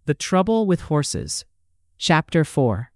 The Trouble with Horses. Chapter 4.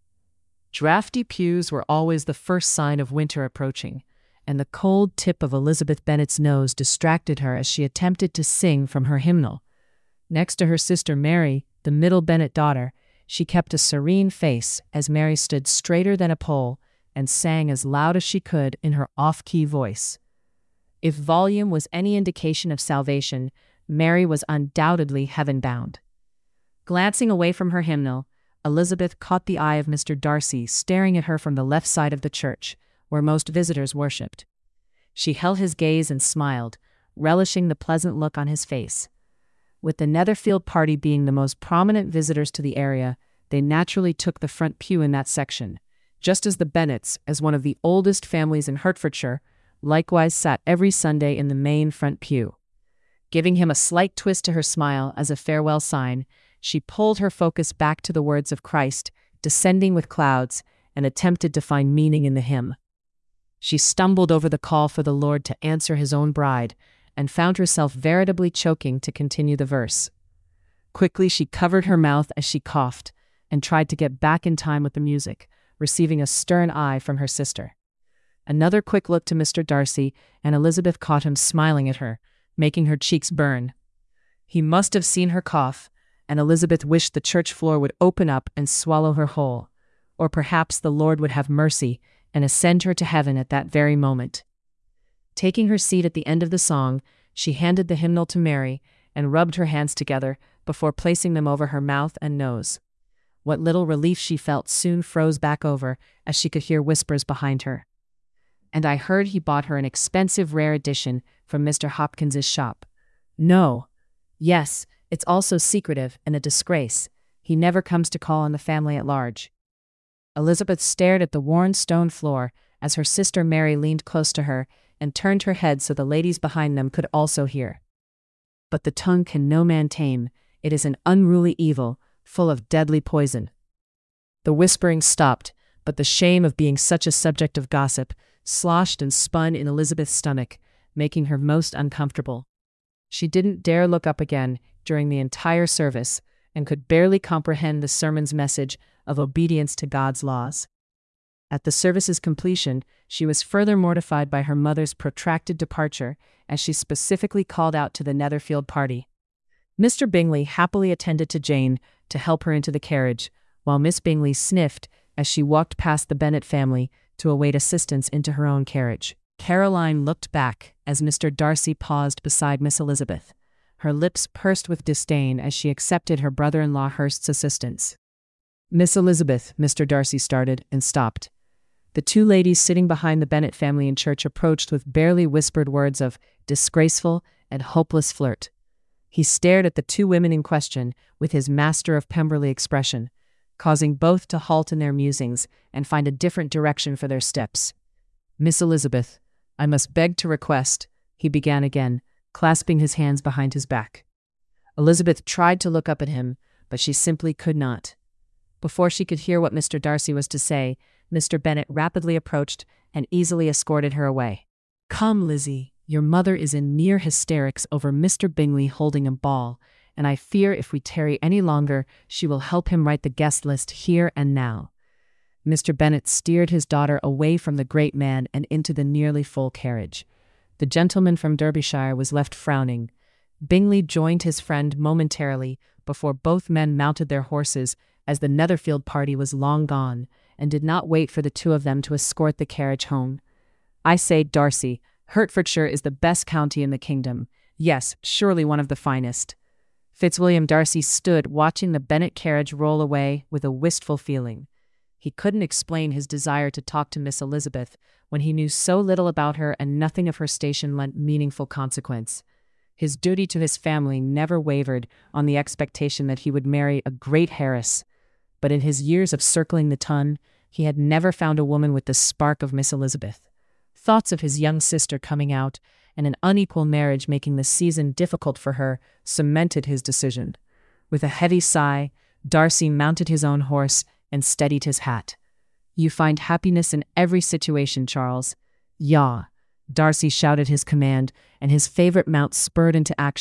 Drafty pews were always the first sign of winter approaching, and the cold tip of Elizabeth Bennet's nose distracted her as she attempted to sing from her hymnal. Next to her sister Mary, the middle Bennet daughter, she kept a serene face as Mary stood straighter than a pole and sang as loud as she could in her off-key voice. If volume was any indication of salvation, Mary was undoubtedly heaven-bound. Glancing away from her hymnal, Elizabeth caught the eye of Mr. Darcy staring at her from the left side of the church, where most visitors worshipped. She held his gaze and smiled, relishing the pleasant look on his face. With the Netherfield party being the most prominent visitors to the area, they naturally took the front pew in that section, just as the Bennets, as one of the oldest families in Hertfordshire, likewise sat every Sunday in the main front pew. Giving him a slight twist to her smile as a farewell sign, she pulled her focus back to the words of Christ, descending with clouds, and attempted to find meaning in the hymn. She stumbled over the call for the Lord to answer his own bride, and found herself veritably choking to continue the verse. Quickly she covered her mouth as she coughed, and tried to get back in time with the music, receiving a stern eye from her sister. Another quick look to Mr. Darcy, and Elizabeth caught him smiling at her, making her cheeks burn. He must have seen her cough, and Elizabeth wished the church floor would open up and swallow her whole, or perhaps the Lord would have mercy and ascend her to heaven at that very moment. Taking her seat at the end of the song, she handed the hymnal to Mary and rubbed her hands together before placing them over her mouth and nose. What little relief she felt soon froze back over as she could hear whispers behind her. "And I heard he bought her an expensive rare edition from Mr. Hopkins's shop." "No. Yes, it's also secretive and a disgrace. He never comes to call on the family at large." Elizabeth stared at the worn stone floor as her sister Mary leaned close to her and turned her head so the ladies behind them could also hear. "But the tongue can no man tame. It is an unruly evil, full of deadly poison." The whispering stopped, but the shame of being such a subject of gossip sloshed and spun in Elizabeth's stomach, making her most uncomfortable. She didn't dare look up again during the entire service and could barely comprehend the sermon's message of obedience to God's laws. At the service's completion, she was further mortified by her mother's protracted departure, as she specifically called out to the Netherfield party. Mr. Bingley happily attended to Jane to help her into the carriage, while Miss Bingley sniffed as she walked past the Bennet family to await assistance into her own carriage. Caroline looked back as Mr. Darcy paused beside Miss Elizabeth, her lips pursed with disdain as she accepted her brother-in-law Hurst's assistance. "Miss Elizabeth," Mr. Darcy started and stopped. The two ladies sitting behind the Bennet family in church approached with barely whispered words of disgraceful and hopeless flirt. He stared at the two women in question with his Master of Pemberley expression, causing both to halt in their musings and find a different direction for their steps. "Miss Elizabeth, I must beg to request," he began again, clasping his hands behind his back. Elizabeth tried to look up at him, but she simply could not. Before she could hear what Mr. Darcy was to say, Mr. Bennet rapidly approached and easily escorted her away. "Come, Lizzie, your mother is in near hysterics over Mr. Bingley holding a ball, and I fear if we tarry any longer, she will help him write the guest list here and now." Mr. Bennet steered his daughter away from the great man and into the nearly full carriage. The gentleman from Derbyshire was left frowning. Bingley joined his friend momentarily before both men mounted their horses, as the Netherfield party was long gone, and did not wait for the two of them to escort the carriage home. "I say, Darcy, Hertfordshire is the best county in the kingdom. Yes, surely one of the finest." Fitzwilliam Darcy stood watching the Bennet carriage roll away with a wistful feeling. He couldn't explain his desire to talk to Miss Elizabeth when he knew so little about her and nothing of her station lent meaningful consequence. His duty to his family never wavered on the expectation that he would marry a great heiress, but in his years of circling the ton, he had never found a woman with the spark of Miss Elizabeth. Thoughts of his young sister coming out and an unequal marriage making the season difficult for her cemented his decision. With a heavy sigh, Darcy mounted his own horse and steadied his hat. "You find happiness in every situation, Charles." "Ja." Darcy shouted his command, and his favorite mount spurred into action,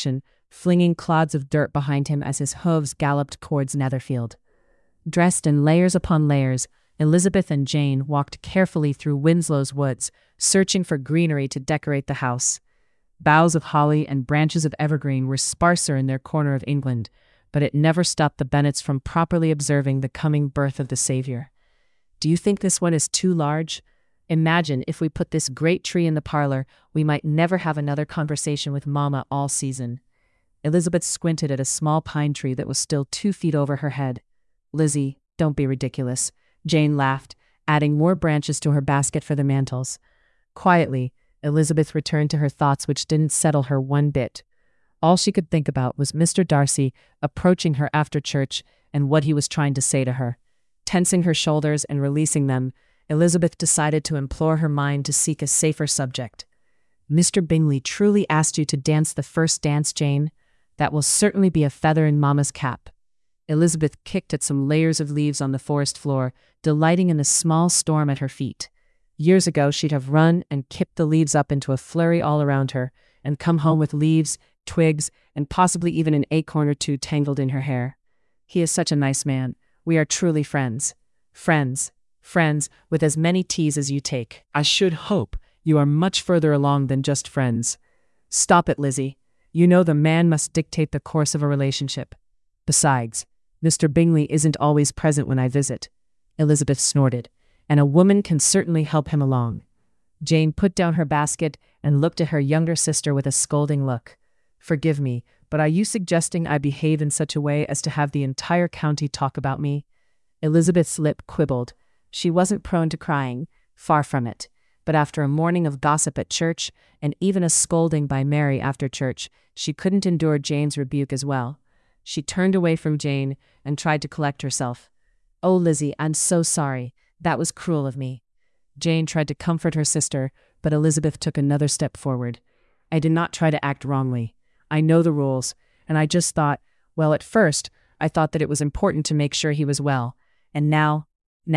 flinging clods of dirt behind him as his hooves galloped towards Netherfield. Dressed in layers upon layers, Elizabeth and Jane walked carefully through Winslow's woods, searching for greenery to decorate the house. Boughs of holly and branches of evergreen were sparser in their corner of England, but it never stopped the Bennets from properly observing the coming birth of the Savior. "Do you think this one is too large? Imagine if we put this great tree in the parlor, we might never have another conversation with Mama all season." Elizabeth squinted at a small pine tree that was still 2 feet over her head. "Lizzie, don't be ridiculous," Jane laughed, adding more branches to her basket for the mantels. Quietly, Elizabeth returned to her thoughts, which didn't settle her one bit. All she could think about was Mr. Darcy approaching her after church and what he was trying to say to her. Tensing her shoulders and releasing them, Elizabeth decided to implore her mind to seek a safer subject. "Mr. Bingley truly asked you to dance the first dance, Jane? That will certainly be a feather in Mama's cap." Elizabeth kicked at some layers of leaves on the forest floor, delighting in the small storm at her feet. Years ago, she'd have run and kicked the leaves up into a flurry all around her, and come home with leaves, twigs, and possibly even an acorn or two tangled in her hair. "He is such a nice man. We are truly friends. Friends. Friends, with as many T's as you take. I should hope you are much further along than just friends." "Stop it, Lizzie. You know the man must dictate the course of a relationship. Besides, Mr. Bingley isn't always present when I visit." Elizabeth snorted. "And a woman can certainly help him along." Jane put down her basket and looked at her younger sister with a scolding look. "Forgive me, but are you suggesting I behave in such a way as to have the entire county talk about me?" Elizabeth's lip quibbled. She wasn't prone to crying, far from it. But after a morning of gossip at church, and even a scolding by Mary after church, she couldn't endure Jane's rebuke as well. She turned away from Jane and tried to collect herself. "Oh, Lizzie, I'm so sorry. That was cruel of me." Jane tried to comfort her sister, but Elizabeth took another step forward. "I did not try to act wrongly. I know the rules, and I just thought, well, at first, I thought that it was important to make sure he was well. And now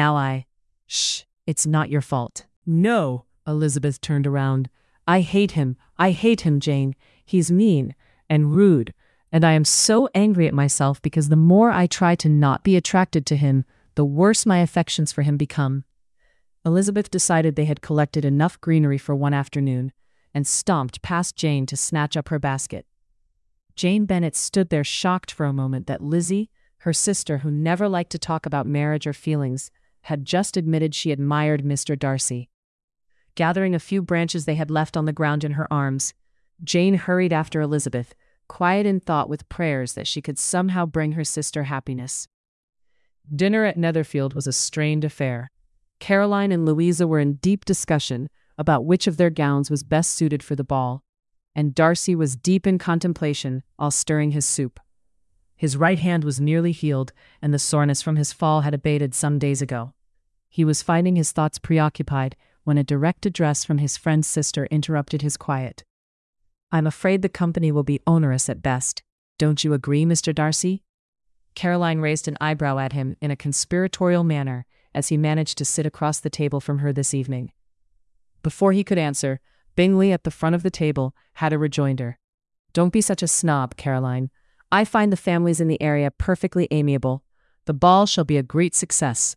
Shh, it's not your fault." "No," Elizabeth turned around. I hate him, Jane. He's mean and rude, and I am so angry at myself because the more I try to not be attracted to him, the worse my affections for him become." Elizabeth decided they had collected enough greenery for one afternoon, and stomped past Jane to snatch up her basket. Jane Bennet stood there shocked for a moment that Lizzie, her sister who never liked to talk about marriage or feelings, had just admitted she admired Mr. Darcy. Gathering a few branches they had left on the ground in her arms, Jane hurried after Elizabeth, quiet in thought with prayers that she could somehow bring her sister happiness. Dinner at Netherfield was a strained affair. Caroline and Louisa were in deep discussion about which of their gowns was best suited for the ball, and Darcy was deep in contemplation while stirring his soup. His right hand was nearly healed, and the soreness from his fall had abated some days ago. He was finding his thoughts preoccupied when a direct address from his friend's sister interrupted his quiet. "I'm afraid the company will be onerous at best. Don't you agree, Mr. Darcy?" Caroline raised an eyebrow at him in a conspiratorial manner as he managed to sit across the table from her this evening. Before he could answer, Bingley at the front of the table had a rejoinder. "Don't be such a snob, Caroline. I find the families in the area perfectly amiable. The ball shall be a great success."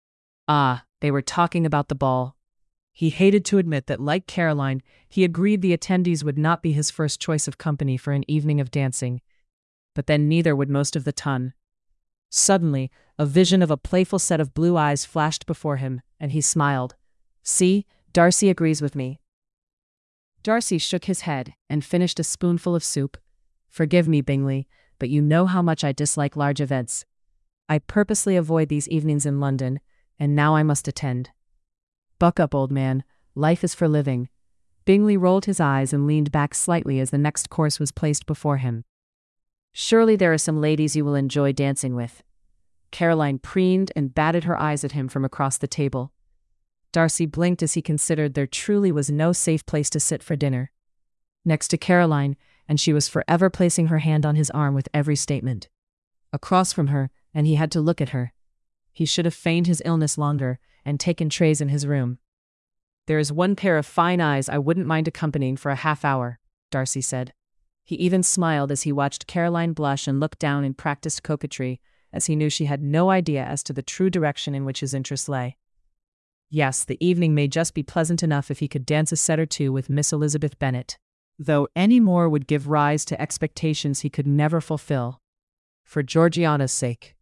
Ah, they were talking about the ball. He hated to admit that, like Caroline, he agreed the attendees would not be his first choice of company for an evening of dancing. But then neither would most of the ton. Suddenly, a vision of a playful set of blue eyes flashed before him, and he smiled. "See, Darcy agrees with me." Darcy shook his head and finished a spoonful of soup. "Forgive me, Bingley, but you know how much I dislike large events. I purposely avoid these evenings in London, and now I must attend." "Buck up, old man. Life is for living." Bingley rolled his eyes and leaned back slightly as the next course was placed before him. "Surely there are some ladies you will enjoy dancing with." Caroline preened and batted her eyes at him from across the table. Darcy blinked as he considered there truly was no safe place to sit for dinner. Next to Caroline, and she was forever placing her hand on his arm with every statement. Across from her, and he had to look at her. He should have feigned his illness longer and taken trays in his room. "There is one pair of fine eyes I wouldn't mind accompanying for a half hour," Darcy said. He even smiled as he watched Caroline blush and look down in practiced coquetry, as he knew she had no idea as to the true direction in which his interest lay. Yes, the evening may just be pleasant enough if he could dance a set or two with Miss Elizabeth Bennet, though any more would give rise to expectations he could never fulfill. For Georgiana's sake.